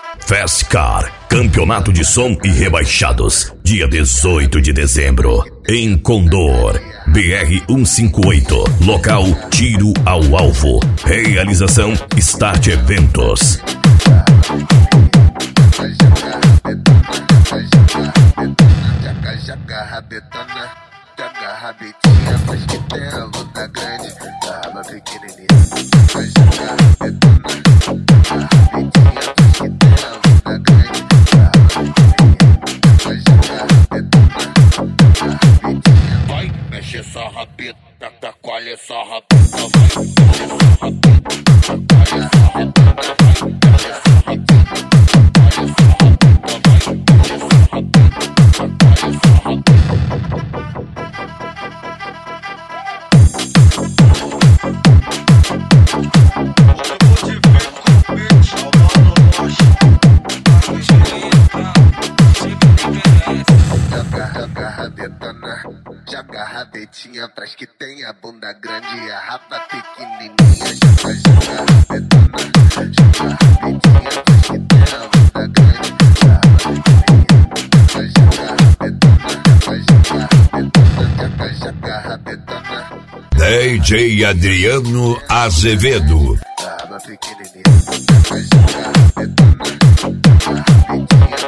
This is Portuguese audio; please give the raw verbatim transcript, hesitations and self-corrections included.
Festcar, Campeonato de Som e Rebaixados, dia dezoito de dezembro, em Condor, B R cento e cinquenta e oito, local Tiro ao Alvo, realização Start Eventos. Jaca, jaca, rabetona, jaca, rabetinha, faz que tem a luta grande, a raba pequenininha. Jaca, rabetona, jaca, rabetinha, faz que tem a luta grande, a raba pequenininha. Jaca, rabetona, jaca, rabetinha. Vai, mexe essa rabeta, chacoalha essa rabeta, vai, mexe essa rabeta, chacoalha essa rabeta, vai, mexe essa rabeta, chacoalha essa rabeta, vai, mexe essa rabeta. Joga rabetinha pras que tem a bunda grande e a raba pequenininha. Joga, joga rabetona, joga rabetinha pras que tem a bunda grande e a raba pequenininha. Joga rabetona, joga rabetona, joga, joga rabetona. D J Adriano Azevedo. A raba pequenininha. Joga rabetona, joga rabetinha.